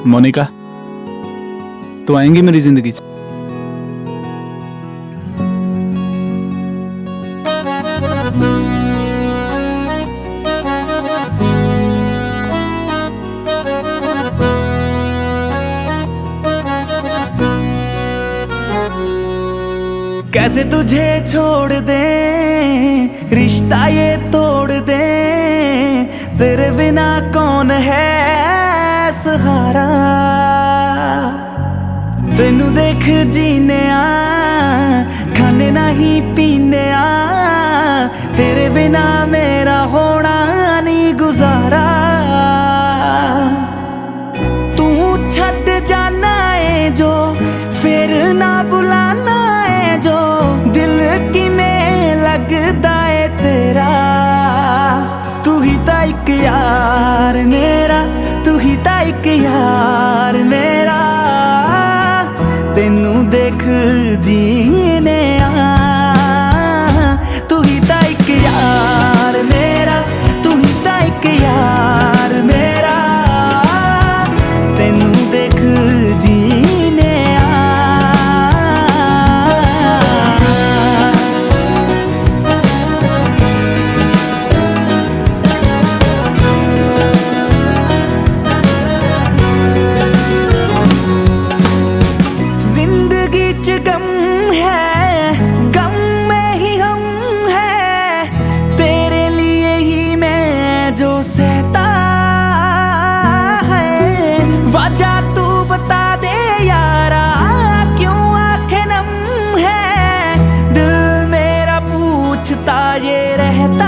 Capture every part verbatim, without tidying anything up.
मोनिका, तू आएंगी मेरी जिंदगी च? कैसे तुझे छोड़ दे, रिश्ता ये तोड़ दे, तेरे बिना कौन है सहारा। तेनू देख जीने आ, खाने नहीं पीने आ, तेरे बिना मेरा होना नहीं गुजारा। तू छड़ जाना है जो, फिर ना बुलाना है जो, दिल की में लगदा है तेरा। तू ही ता इक यार मेरा, तू ही ता इक यार मेरा, तेनू देख जीने आ। तू ही ता इक यार मेरा, तू ही ता इक यार मेरा, तेनू देख जीने आ। जिंदगी च गम है, गम में ही हम है, तेरे लिए ही मैं जो सहता है। वजह तू बता दे यारा, क्यों आंखें नम है, दिल मेरा पूछता ये रहता।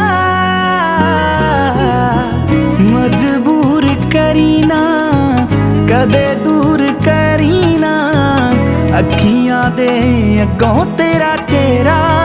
मजबूर करीना, कदे दूर करीना, अखियां दे अगों तेरा चेहरा।